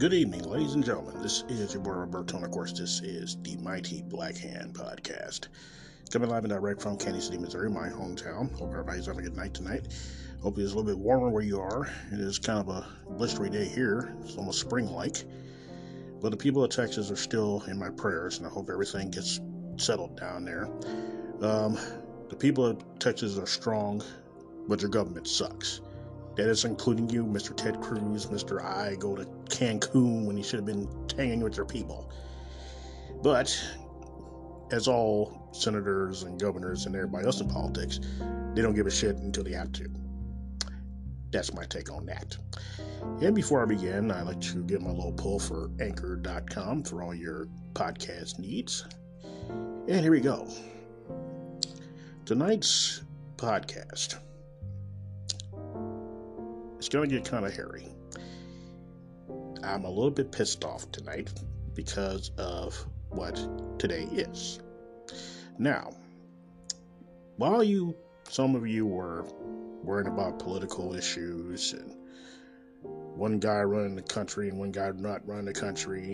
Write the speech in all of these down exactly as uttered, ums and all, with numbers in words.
Good evening, ladies and gentlemen. This is your boy Roberto, and of course, this is the Mighty Black Hand Podcast. Coming live and direct from Kansas City, Missouri, my hometown. Hope everybody's having a good night tonight. Hope it's a little bit warmer where you are. It is kind of a blistery day here. It's almost spring-like. But the people of Texas are still in my prayers, and I hope everything gets settled down there. Um, the people of Texas are strong, but your government sucks. That is including you, Mister Ted Cruz, Mister I go to Cancun when he should have been hanging with your people. But, as all senators and governors and everybody else in politics, they don't give a shit until they have to. That's my take on that. And before I begin, I'd like to give my little pull for Anchor dot com for all your podcast needs. And here we go. Tonight's podcast. It's going to get kind of hairy. I'm a little bit pissed off tonight because of what today is. Now, while you, some of you were worrying about political issues and one guy running the country and one guy not running the country,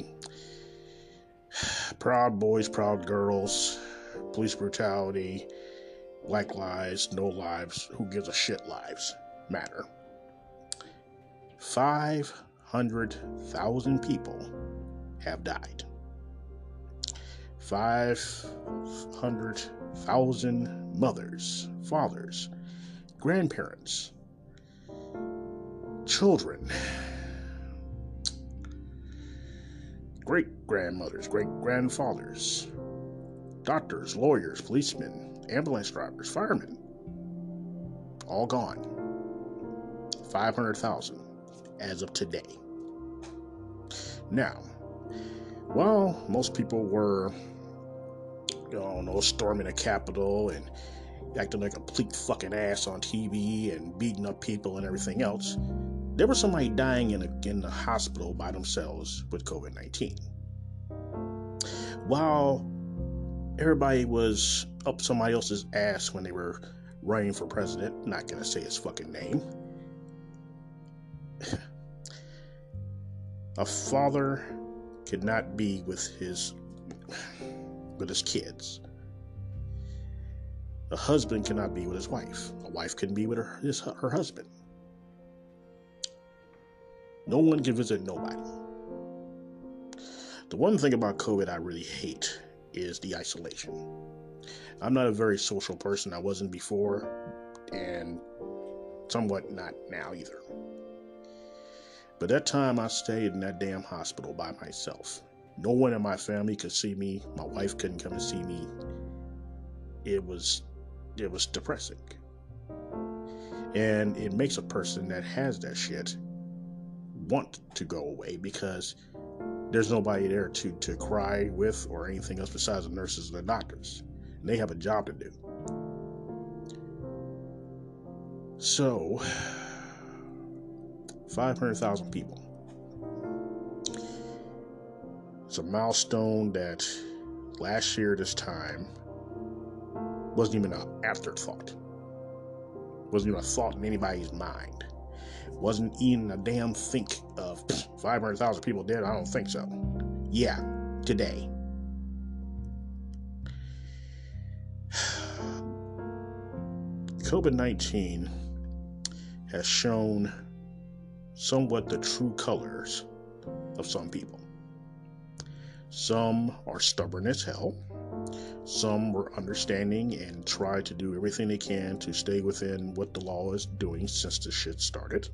Proud Boys, Proud Girls, police brutality, black lives, no lives, who gives a shit lives matter. five hundred thousand people have died. five hundred thousand mothers, fathers, grandparents, children, great-grandmothers, great-grandfathers, doctors, lawyers, policemen, ambulance drivers, firemen, all gone. five hundred thousand. As of today. Now, while most people were, you know, storming the Capitol and acting like a complete fucking ass on T V and beating up people and everything else, there was somebody dying in, a, in the hospital by themselves with covid nineteen. While everybody was up somebody else's ass when they were running for president, not gonna say his fucking name, a father could not be with his with his kids. A husband cannot be with his wife. A wife couldn't be with her his, her husband. No one can visit nobody. The one thing about COVID I really hate is the isolation. I'm not a very social person. I wasn't before, and somewhat not now either. But that time I stayed in that damn hospital by myself. No one in my family could see me. My wife couldn't come and see me. It was, it was depressing. And it makes a person that has that shit want to go away because there's nobody there to, to cry with or anything else besides the nurses and the doctors. And they have a job to do. So, five hundred thousand people. It's a milestone that last year this time wasn't even an afterthought. Wasn't even a thought in anybody's mind. Wasn't even a damn think of five hundred thousand people dead. I don't think so. Yeah, today. covid nineteen has shown somewhat the true colors of some people. Some are stubborn as hell. Some were understanding and try to do everything they can to stay within what the law is doing since the shit started.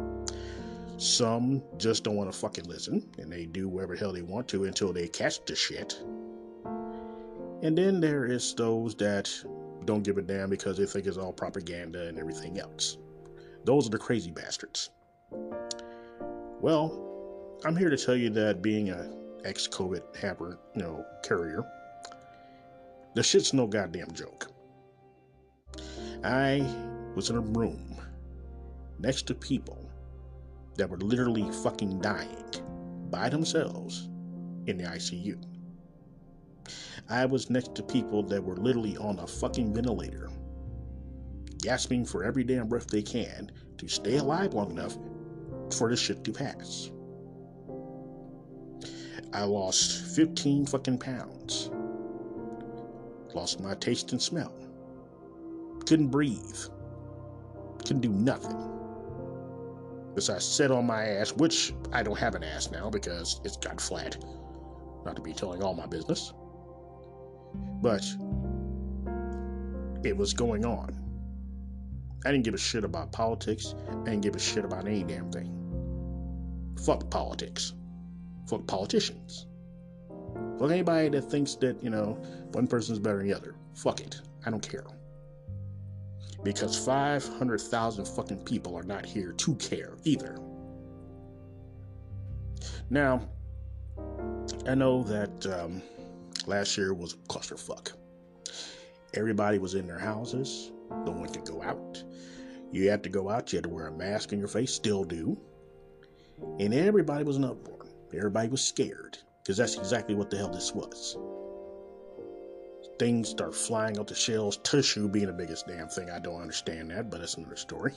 Some just don't want to fucking listen, and they do whatever the hell they want to until they catch the shit. And then there is those that don't give a damn because they think it's all propaganda and everything else. Those are the crazy bastards. Well, I'm here to tell you that being a ex-COVID hamper, you know, carrier, the shit's no goddamn joke. I was in a room next to people that were literally fucking dying by themselves in the I C U. I was next to people that were literally on a fucking ventilator, gasping for every damn breath they can to stay alive long enough for this shit to pass. I lost fifteen fucking pounds. Lost my taste and smell. Couldn't breathe. Couldn't do nothing. Because I sat on my ass, which I don't have an ass now because it's got flat. Not to be telling all my business. But it was going on. I didn't give a shit about politics. I didn't give a shit about any damn thing. Fuck politics. Fuck politicians. Fuck anybody that thinks that, you know, one person's better than the other. Fuck it. I don't care. Because five hundred thousand fucking people are not here to care either. Now, I know that um, last year was a clusterfuck. Everybody was in their houses. No one could go out. You had to go out. You had to wear a mask on your face. Still do. And everybody was in uproar. Everybody was scared. Because that's exactly what the hell this was. Things start flying out the shelves. Tissue being the biggest damn thing. I don't understand that, but that's another story.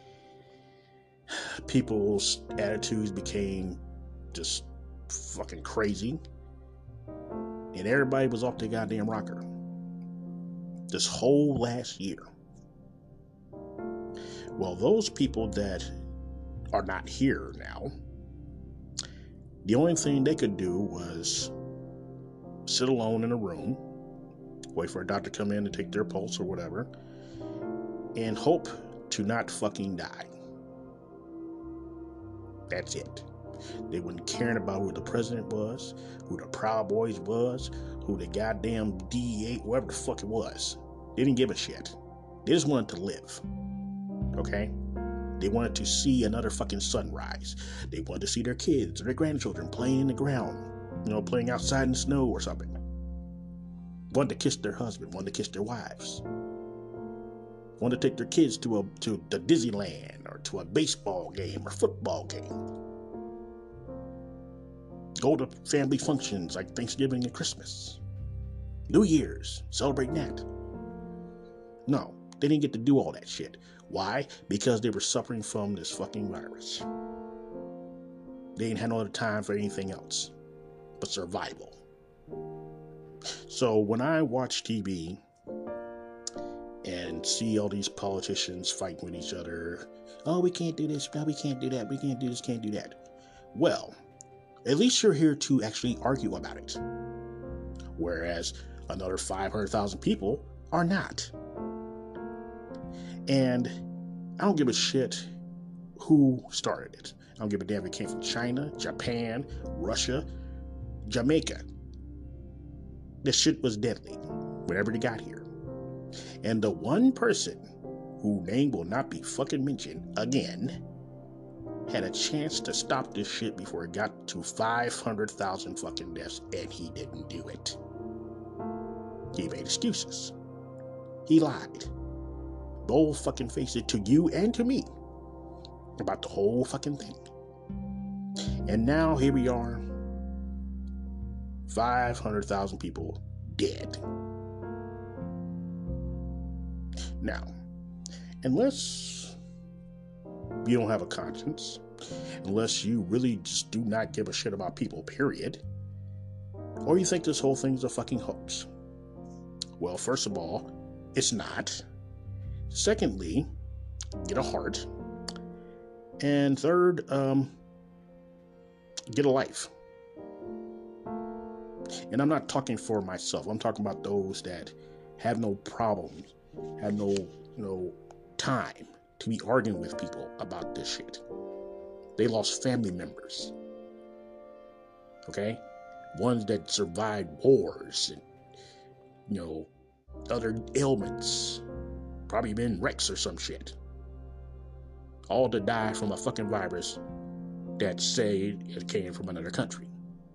People's attitudes became just fucking crazy. And everybody was off their goddamn rocker. This whole last year. Well, those people that are not here now, the only thing they could do was sit alone in a room, wait for a doctor to come in and take their pulse or whatever, and hope to not fucking die. That's it. They weren't caring about who the president was, who the Proud Boys was, who the goddamn D E A, whoever the fuck it was. They didn't give a shit. They just wanted to live. Okay? They wanted to see another fucking sunrise. They wanted to see their kids or their grandchildren playing in the ground. You know, playing outside in the snow or something. Wanted to kiss their husband. Wanted to kiss their wives. Wanted to take their kids to a to the Disneyland or to a baseball game or football game. Go to family functions like Thanksgiving and Christmas. New Year's. Celebrating that. No, they didn't get to do all that shit. Why? Because they were suffering from this fucking virus. They didn't have no other time for anything else but survival. So when I watch T V and see all these politicians fighting with each other, oh, we can't do this, no, we can't do that, we can't do this, can't do that. Well, at least you're here to actually argue about it. Whereas another five hundred thousand people are not. And I don't give a shit who started it. I don't give a damn if it came from China, Japan, Russia, Jamaica. This shit was deadly whenever they got here. And the one person whose name will not be fucking mentioned again had a chance to stop this shit before it got to five hundred thousand fucking deaths, and he didn't do it. He made excuses. He lied. Bold fucking face it to you and to me about the whole fucking thing. And now here we are, five hundred thousand people dead. Now, unless you don't have a conscience, unless you really just do not give a shit about people, period, or you think this whole thing's a fucking hoax. Well, first of all, it's not. Secondly, get a heart. And third, um, get a life. And I'm not talking for myself. I'm talking about those that have no problems, have no, no time to be arguing with people about this shit. They lost family members. Okay? Ones that survived wars and, you know, other ailments. Probably been wrecks or some shit. All to die from a fucking virus that say it came from another country.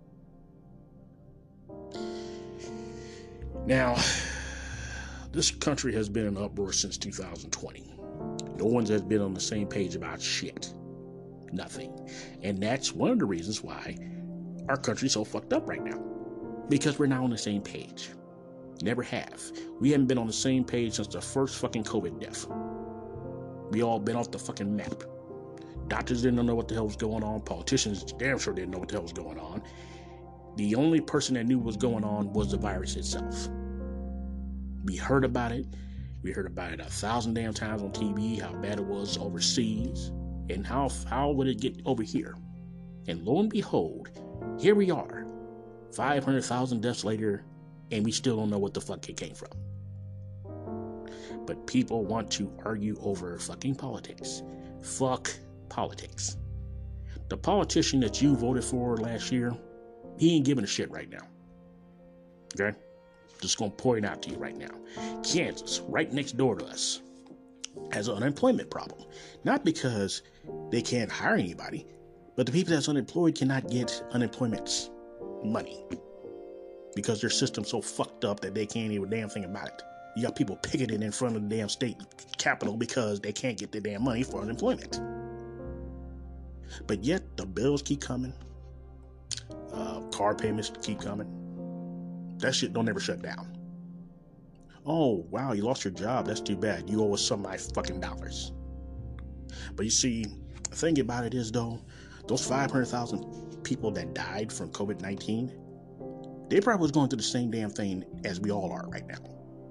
Now, this country has been in uproar since two thousand twenty. No one has been on the same page about shit. Nothing. And that's one of the reasons why our country's so fucked up right now. Because we're not on the same page. Never have. We haven't been on the same page since the first fucking COVID death. We all been off the fucking map. Doctors didn't know what the hell was going on. Politicians damn sure didn't know what the hell was going on. The only person that knew what was going on was the virus itself. We heard about it. We heard about it a thousand damn times on T V, how bad it was overseas, and how how would it get over here? And lo and behold, here we are, five hundred thousand deaths later, and we still don't know what the fuck it came from. But people want to argue over fucking politics. Fuck politics. The politician that you voted for last year, he ain't giving a shit right now. Okay? Just gonna point out to you right now. Kansas, right next door to us, has an unemployment problem. Not because they can't hire anybody, but the people that's unemployed cannot get unemployment money. Because their system's so fucked up that they can't do a damn thing about it. You got people picketing in front of the damn state capitol because they can't get the damn money for unemployment. But yet, the bills keep coming. Uh, car payments keep coming. That shit don't ever shut down. Oh, wow, you lost your job. That's too bad. You owe us some of my fucking dollars. But you see, the thing about it is, though, those five hundred thousand people that died from covid nineteen, they probably was going through the same damn thing as we all are right now.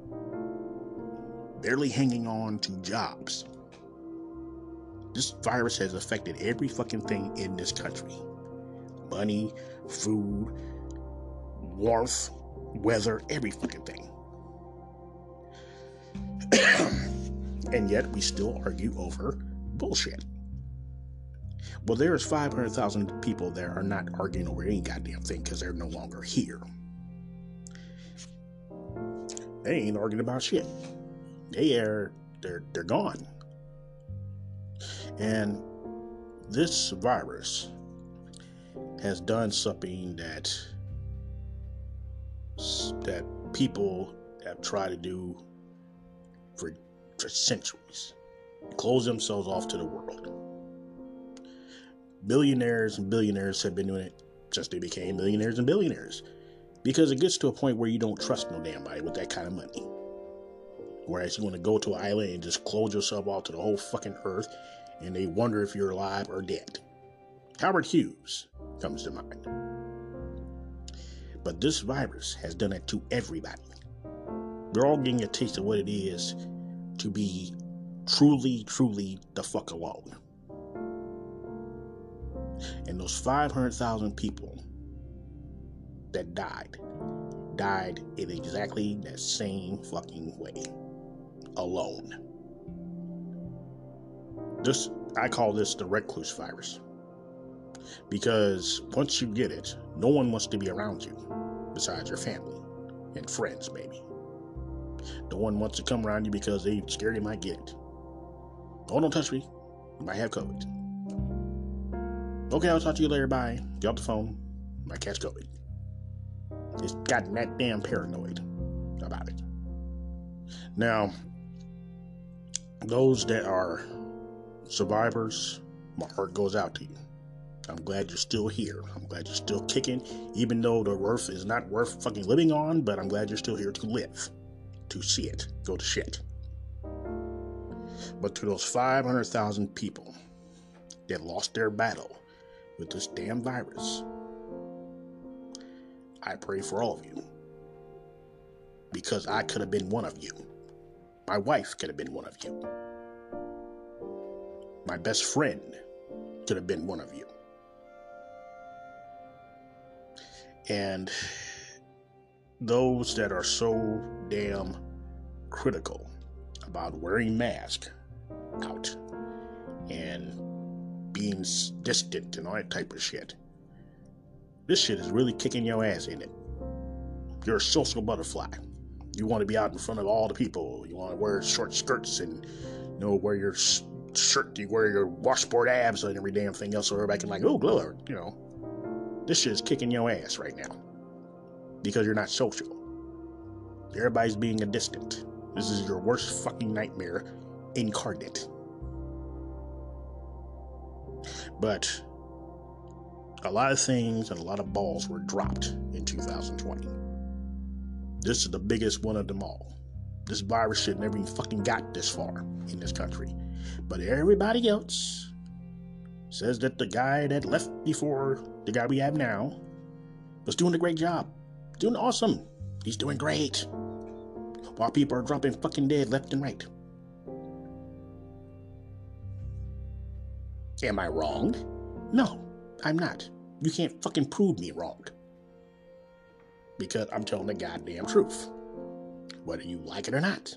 Barely hanging on to jobs. This virus has affected every fucking thing in this country. Money, food, warmth, weather, every fucking thing. And yet we still argue over bullshit. Well, there's five hundred thousand people that are not arguing over any goddamn thing because they're no longer here. They ain't arguing about shit. They are, they're, they're gone. And this virus has done something that that people have tried to do for, for centuries. Close themselves off to the world. Billionaires and billionaires have been doing it since they became millionaires and billionaires. Because it gets to a point where you don't trust no damn body with that kind of money. Whereas you want to go to an island and just close yourself off to the whole fucking earth, and they wonder if you're alive or dead. Howard Hughes comes to mind. But this virus has done it to everybody. We're all getting a taste of what it is to be truly, truly the fuck alone. And those five hundred thousand people that died, died in exactly that same fucking way. Alone. This, I call this the recluse virus. Because once you get it, no one wants to be around you besides your family and friends, maybe. No one wants to come around you because they're scared you might get it. Oh, don't touch me. You might have COVID. Okay, I'll talk to you later. Bye. Get off the phone. You might catch COVID. It's gotten that damn paranoid about it. Now, those that are survivors, my heart goes out to you. I'm glad you're still here. I'm glad you're still kicking, even though the earth is not worth fucking living on, but I'm glad you're still here to live, to see it go to shit. But to those five hundred thousand people that lost their battle with this damn virus, I pray for all of you. Because I could have been one of you. My wife could have been one of you. My best friend could have been one of you. And those that are so damn critical about wearing masks out and being distant and all that type of shit, this shit is really kicking your ass, ain't it? You're a social butterfly. You want to be out in front of all the people. You want to wear short skirts and, you know, wear your shirt, you wear your washboard abs and every damn thing else so everybody can like, oh, glory, you know. This shit is kicking your ass right now because you're not social. Everybody's being a distant. This is your worst fucking nightmare incarnate. But a lot of things and a lot of balls were dropped in two thousand twenty. This is the biggest one of them all. This virus shit never even fucking got this far in this country. But everybody else says that the guy that left before the guy we have now was doing a great job. Doing awesome. He's doing great. While people are dropping fucking dead left and right. Am I wrong? No, I'm not. You can't fucking prove me wrong. Because I'm telling the goddamn truth. Whether you like it or not.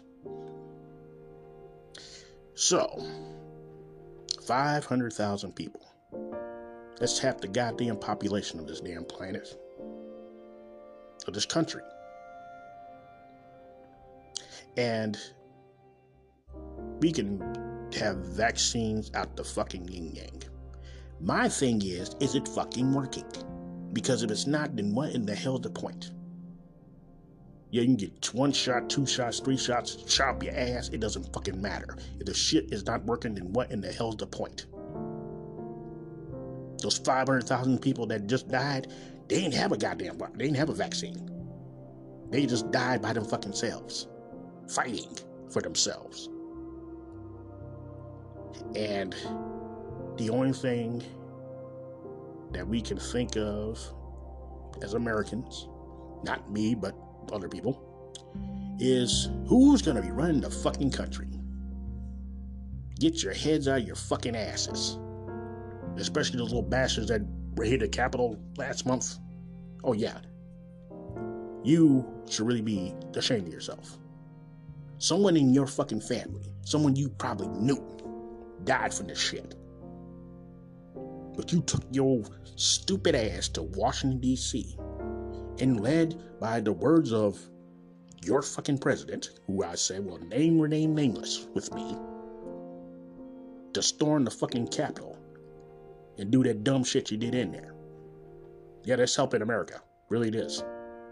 So, five hundred thousand people. That's half the goddamn population of this damn planet. Of this country. And we can have vaccines out the fucking yin yang. My thing is, is it fucking working? Because if it's not, then what in the hell is the point? Yeah, you can get one shot, two shots, three shots, chop your ass. It doesn't fucking matter. If the shit is not working, then what in the hell is the point? Those five hundred thousand people that just died, they didn't have a goddamn, they didn't have a vaccine. They just died by them fucking selves. Fighting for themselves. And the only thing that we can think of as Americans, not me, but other people, is who's going to be running the fucking country. Get your heads out of your fucking asses. Especially those little bastards that raided the Capitol last month. Oh yeah. You should really be ashamed of yourself. Someone in your fucking family, someone you probably knew, died from this shit. But you took your stupid ass to Washington, D C and led by the words of your fucking president, who I said will name remain nameless with me, to storm the fucking Capitol and do that dumb shit you did in there. Yeah, that's helping America. Really it is.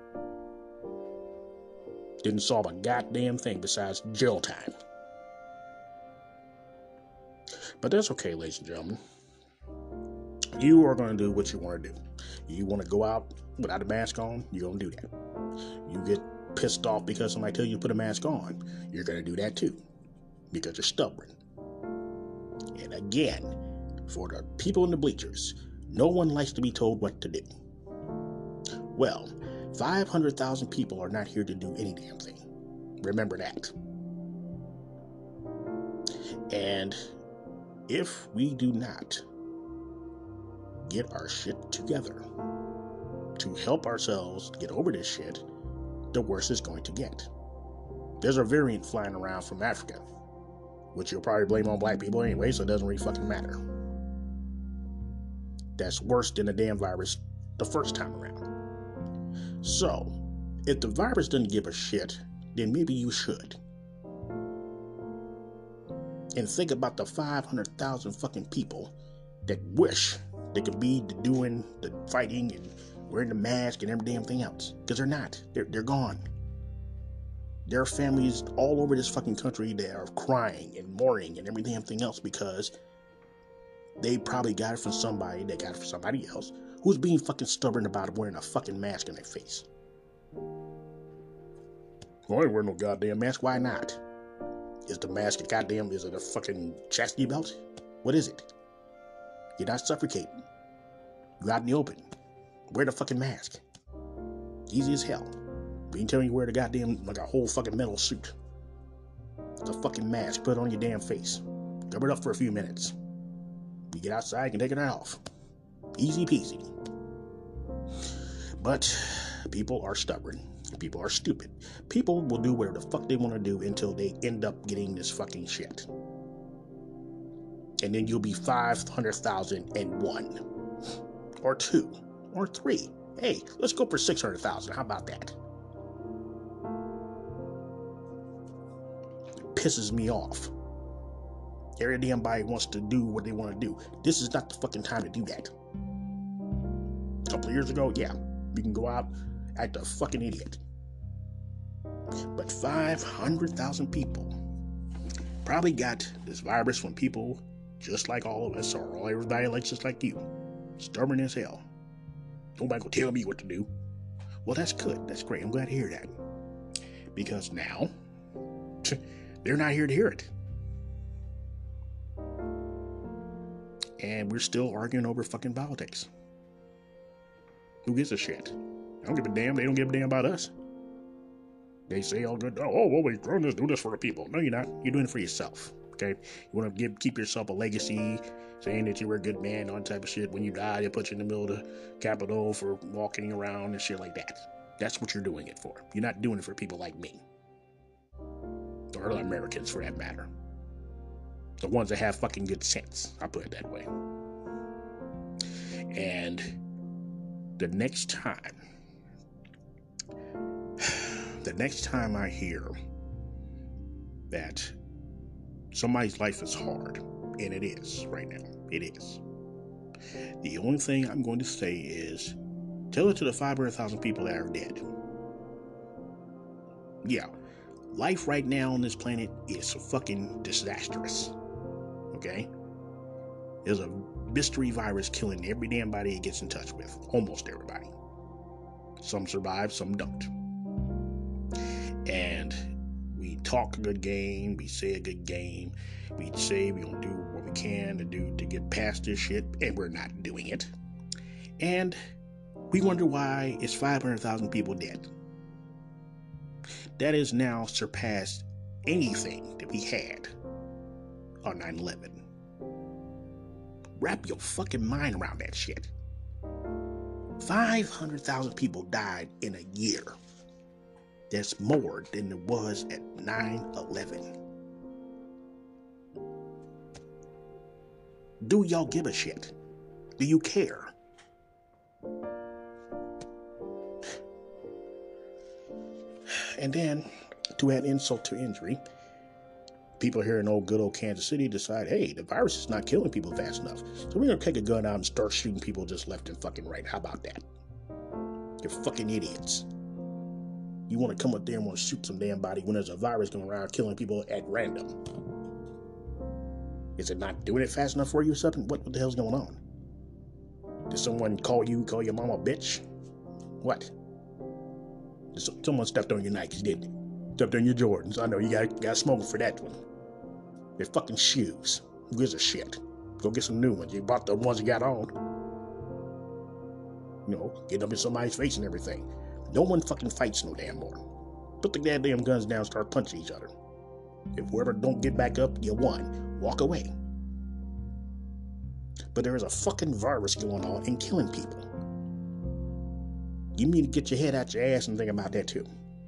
Didn't solve a goddamn thing besides jail time. But that's okay, ladies and gentlemen. You are going to do what you want to do. You want to go out without a mask on, you're going to do that. You get pissed off because somebody tells you to put a mask on, you're going to do that too. Because you're stubborn. And again, for the people in the bleachers, no one likes to be told what to do. Well, five hundred thousand people are not here to do any damn thing. Remember that. And if we do not get our shit together to help ourselves get over this shit, the worse it's going to get. There's a variant flying around from Africa, which you'll probably blame on black people anyway, so it doesn't really fucking matter. That's worse than the damn virus the first time around. So, if the virus doesn't give a shit, then maybe you should. And think about the five hundred thousand fucking people that wish they could be doing the fighting and wearing the mask and every damn thing else. Because they're not. They're, they're gone. There are families all over this fucking country that are crying and mourning and every damn thing else because they probably got it from somebody that got it from somebody else who's being fucking stubborn about wearing a fucking mask in their face. Well, I ain't wearing no goddamn mask. Why not? Is the mask a goddamn, is it a fucking chastity belt? What is it? You're not suffocating. You're out in the open. Wear the fucking mask. Easy as hell. We ain't telling you wear the goddamn, like a whole fucking metal suit. It's a fucking mask. Put it on your damn face. Cover it up for a few minutes. You get outside, you can take it off. Easy peasy. But people are stubborn. People are stupid. People will do whatever the fuck they want to do until they end up getting this fucking shit. And then you'll be five hundred thousand and one. Or two. Or three. Hey, let's go for six hundred thousand. How about that? It pisses me off. Every damn body wants to do what they want to do. This is not the fucking time to do that. A couple of years ago, yeah, you can go out, act a fucking idiot. But five hundred thousand people probably got this virus from people just like all of us, or everybody like just like you. Stubborn as hell. Nobody gonna tell me what to do. Well, that's good. That's great. I'm glad to hear that. Because now, they're not here to hear it. And we're still arguing over fucking politics. Who gives a shit? They don't give a damn. They don't give a damn about us. They say all good. Oh, well, we do this, do this for the people. No, you're not. You're doing it for yourself. Okay? You want to give keep yourself a legacy, saying that you were a good man, all that type of shit. When you die, they put you in the middle of the Capitol for walking around and shit like that. That's what you're doing it for. You're not doing it for people like me. Or other Americans, for that matter. The ones that have fucking good sense. I'll put it that way. And the next time, the next time I hear that somebody's life is hard, and it is right now, it is. The only thing I'm going to say is, tell it to the five hundred thousand people that are dead. Yeah, life right now on this planet is fucking disastrous. Okay? There's a mystery virus killing every damn body it gets in touch with. Almost everybody. Some survive, some don't. And we talk a good game, we say a good game, we say we're gonna do what we can to do to get past this shit, and we're not doing it. And we wonder why it's five hundred thousand people dead. That has now surpassed anything that we had on nine eleven. Wrap your fucking mind around that shit. five hundred thousand people died in a year. That's more than there was at nine eleven. Do y'all give a shit? Do you care? And then, to add insult to injury, people here in old good old Kansas City decide, hey, the virus is not killing people fast enough, so we're going to take a gun out and start shooting people just left and fucking right. How about that? You're fucking idiots. You want to come up there and want to shoot some damn body when there's a virus going around killing people at random. Is it not doing it fast enough for you or something? What, what the hell's going on? Did someone call you, call your mama a bitch? What? Did someone stepped on your Nikes, didn't it? Stepped on your Jordans. I know you got, got smoking for that one. They're fucking shoes. Who gives a shit? Go get some new ones. You bought the ones you got on. You know, get up in somebody's face and everything. No one fucking fights no damn more. Put the goddamn guns down and start punching each other. If whoever don't get back up, you won. Walk away. But there is a fucking virus going on and killing people. You need to get your head out your ass and think about that too.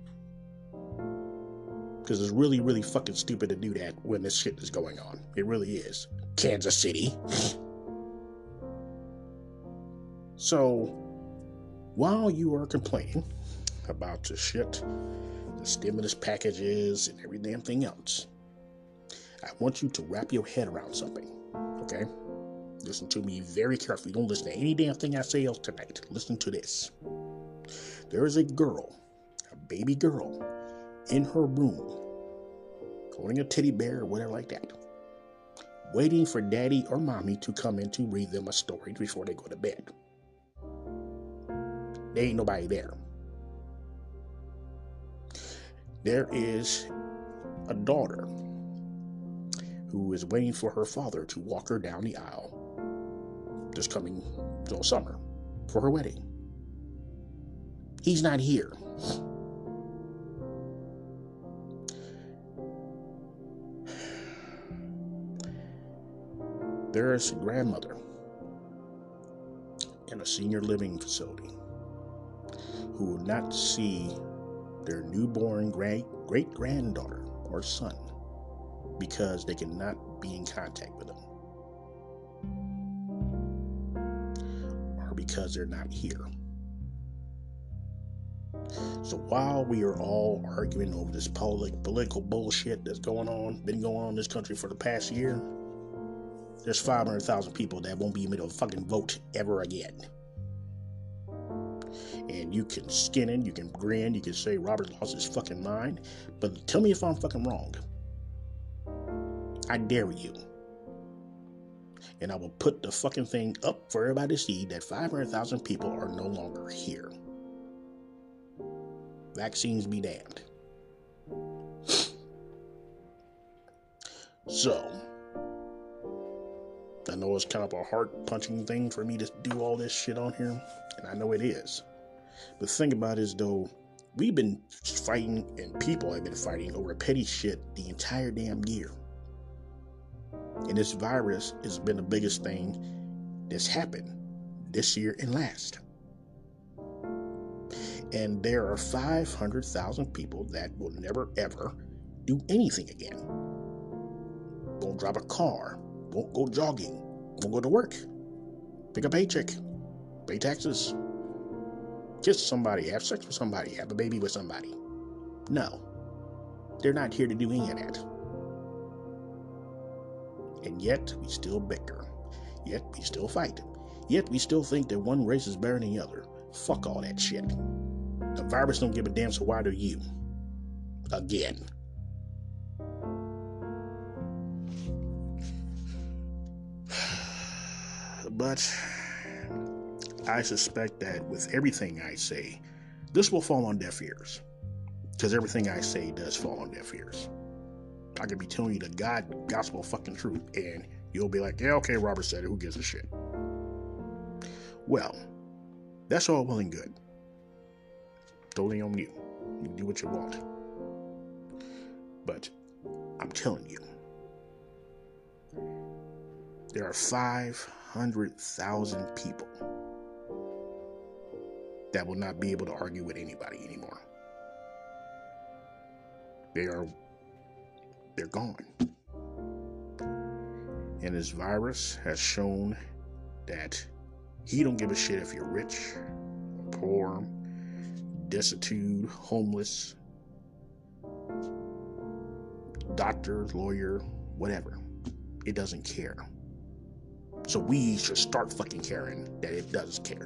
Because it's really, really fucking stupid to do that when this shit is going on. It really is. Kansas City. So, while you are complaining about the shit, the stimulus packages, and every damn thing else, I want you to wrap your head around something, okay? Listen to me very carefully. Don't listen to any damn thing I say else tonight. Listen to this. There is a girl, a baby girl, in her room, holding a teddy bear or whatever like that, waiting for daddy or mommy to come in to read them a story before they go to bed. There ain't nobody there. There is a daughter who is waiting for her father to walk her down the aisle this coming you know, summer for her wedding. He's not here. There is a grandmother in a senior living facility who will not see their newborn great great granddaughter or son because they cannot be in contact with them, or because they're not here. So while we are all arguing over this polit- political bullshit that's going on, been going on in this country for the past year, there's five hundred thousand people that won't be able to fucking vote ever again. And you can skin it, you can grin, you can say Robert lost his fucking mind, but tell me if I'm fucking wrong. I dare you. And I will put the fucking thing up for everybody to see that five hundred thousand people are no longer here. Vaccines be damned. So, I know it's kind of a heart-punching thing for me to do all this shit on here, and I know it is. But think about it as though we've been fighting and people have been fighting over petty shit the entire damn year. And this virus has been the biggest thing that's happened this year and last. And there are five hundred thousand people that will never ever do anything again. Won't drive a car, won't go jogging, won't go to work, pick a paycheck, pay taxes, kiss somebody, have sex with somebody, have a baby with somebody. No, they're not here to do any of that. And yet we still bicker, yet we still fight, yet we still think that one race is better than the other. Fuck all that shit. The virus don't give a damn, so why do you? Again. But I suspect that with everything I say, this will fall on deaf ears. Because everything I say does fall on deaf ears. I could be telling you the God gospel fucking truth, and you'll be like, yeah, okay, Robert said it, who gives a shit? Well, that's all well and good. Totally on you. You do what you want. But I'm telling you, there are five hundred thousand people that will not be able to argue with anybody anymore. They are, they're gone. And this virus has shown that he don't give a shit if you're rich, or poor, destitute, homeless, doctor, lawyer, whatever. It doesn't care. So we should start fucking caring that it does care.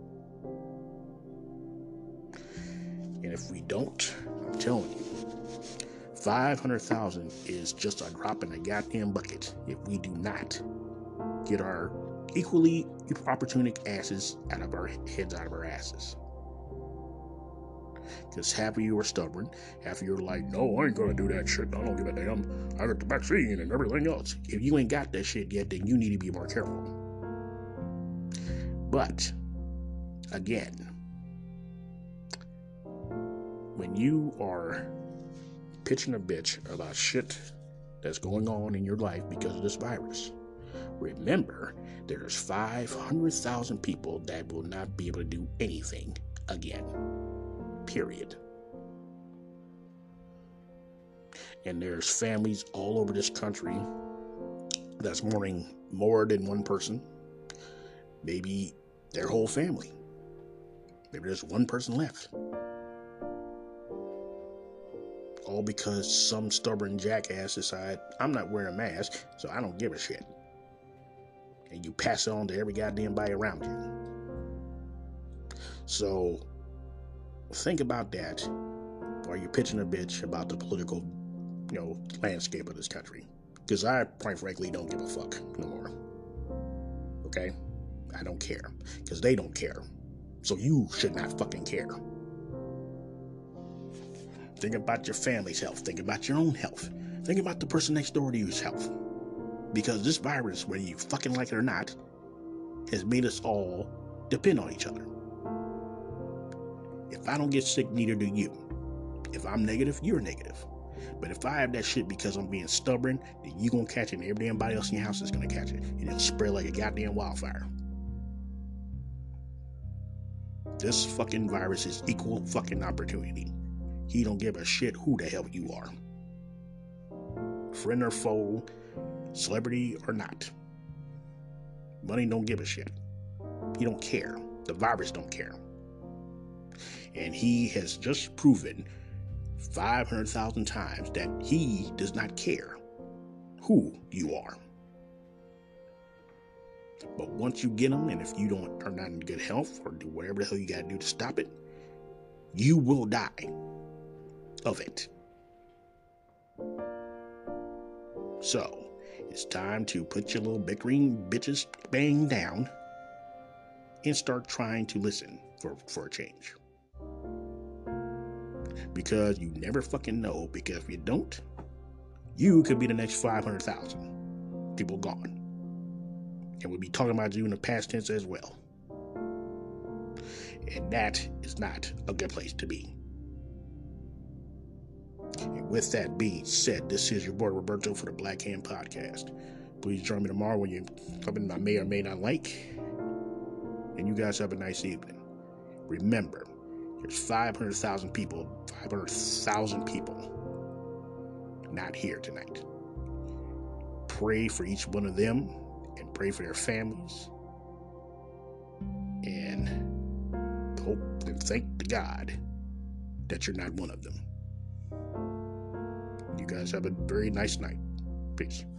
And if we don't, I'm telling you, five hundred thousand is just a drop in the goddamn bucket if we do not get our equally opportunistic asses out of our heads out of our asses. Because half of you are stubborn, half of you are like, no, I ain't gonna do that shit, I don't give a damn, I got the vaccine and everything else. If you ain't got that shit yet, then you need to be more careful. But, again, when you are pitching a bitch about shit that's going on in your life because of this virus, remember, there's five hundred thousand people that will not be able to do anything again. Period. And there's families all over this country that's mourning more than one person. Maybe their whole family. Maybe there's one person left. All because some stubborn jackass decided, I'm not wearing a mask, so I don't give a shit. And you pass it on to every goddamn body around you. So, think about that while you're pitching a bitch about the political, you know, landscape of this country. Because I, quite frankly, don't give a fuck no more. Okay? I don't care. Because they don't care. So you should not fucking care. Think about your family's health. Think about your own health. Think about the person next door to you's health. Because this virus, whether you fucking like it or not, has made us all depend on each other. If I don't get sick, neither do you. If I'm negative, you're negative. But if I have that shit because I'm being stubborn, then you gonna catch it and everybody else in your house is gonna catch it. And it'll spread like a goddamn wildfire. This fucking virus is equal fucking opportunity. He don't give a shit who the hell you are. Friend or foe, celebrity or not. Money don't give a shit. He don't care. The virus don't care. And he has just proven five hundred thousand times that he does not care who you are. But once you get him, and if you don't are not in good health or do whatever the hell you got to do to stop it, you will die of it. So, it's time to put your little bickering bitches bang down and start trying to listen for, for a change. Because you never fucking know, because if you don't, you could be the next five hundred thousand people gone. And we'll be talking about you in the past tense as well. And that is not a good place to be. And with that being said, this is your boy Roberto for the Black Hand Podcast. Please join me tomorrow when you something I may or may not like. And you guys have a nice evening. Remember, there's five hundred thousand people, five hundred thousand people not here tonight. Pray for each one of them and pray for their families. And hope and thank to God that you're not one of them. You guys have a very nice night. Peace.